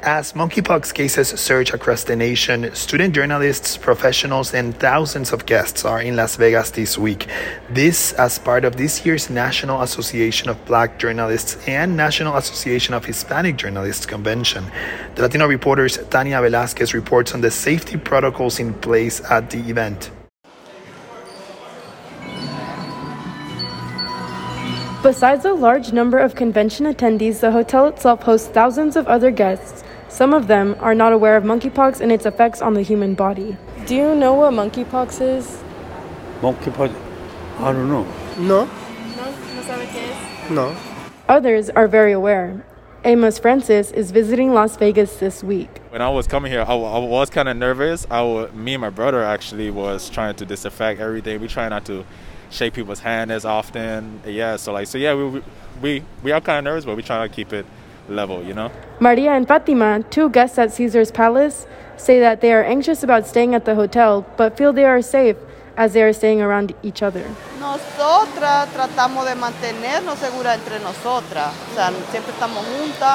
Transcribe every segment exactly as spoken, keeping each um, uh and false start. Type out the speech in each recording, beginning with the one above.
As monkeypox cases surge across the nation, student journalists, professionals, and thousands of guests are in Las Vegas this week. This as part of this year's National Association of Black Journalists and National Association of Hispanic Journalists convention. The Latino Reporter's Tania Velázquez reports on the safety protocols in place at the event. Besides a large number of convention attendees, the hotel itself hosts thousands of other guests. Some of them are not aware of monkeypox and its effects on the human body. Do you know what monkeypox is? Monkeypox? I don't know. No. No, no sabe qué es? No. Others are very aware. Amos Francis is visiting Las Vegas this week. When I was coming here, I, I was kind of nervous. I w- me and my brother actually was trying to disinfect everything. We try not to shake people's hand as often. Yeah, so like, so yeah, we we we are kind of nervous, but we try to keep it level, you know. Maria and Fatima, two guests at Caesar's Palace, say that they are anxious about staying at the hotel, but feel they are safe as they are staying around each other. Nosotras tratamos de mantenernos seguras entre nosotras, o sea, siempre estamos juntas.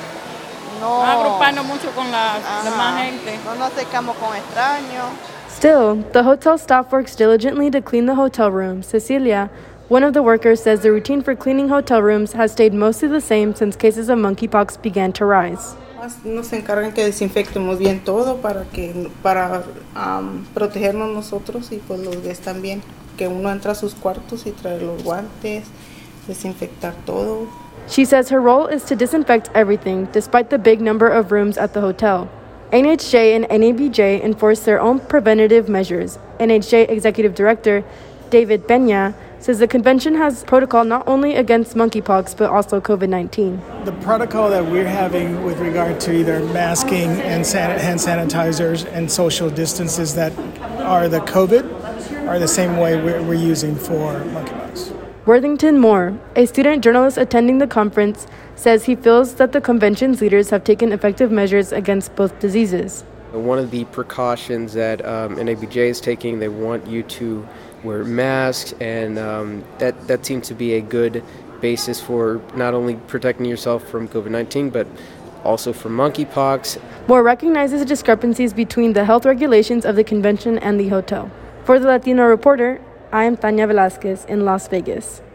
No agruparnos mucho con la demás gente. No nos acercamos con extraños. Still, the hotel staff works diligently to clean the hotel rooms. Cecilia, one of the workers, says the routine for cleaning hotel rooms has stayed mostly the same since cases of monkeypox began to rise. Nos encargan que desinfectemos bien todo para que para um, protegernos nosotros y pues los guests también. Que uno entra a sus cuartos y trae los guantes, desinfectar todo. She says her role is to disinfect everything, despite the big number of rooms at the hotel. N H J and N A B J enforce their own preventative measures. N H J Executive Director David Peña says the convention has protocol not only against monkeypox but also covid nineteen. The protocol that we're having with regard to either masking and san- hand sanitizers and social distances that are the COVID are the same way we're, we're using for monkeypox. Worthington Moore, a student journalist attending the conference, says he feels that the convention's leaders have taken effective measures against both diseases. One of the precautions that um, N A B J is taking, they want you to wear masks, and um, that, that seems to be a good basis for not only protecting yourself from covid nineteen, but also from monkeypox. Moore recognizes the discrepancies between the health regulations of the convention and the hotel. For the Latino Reporter, I am Tania Velázquez in Las Vegas.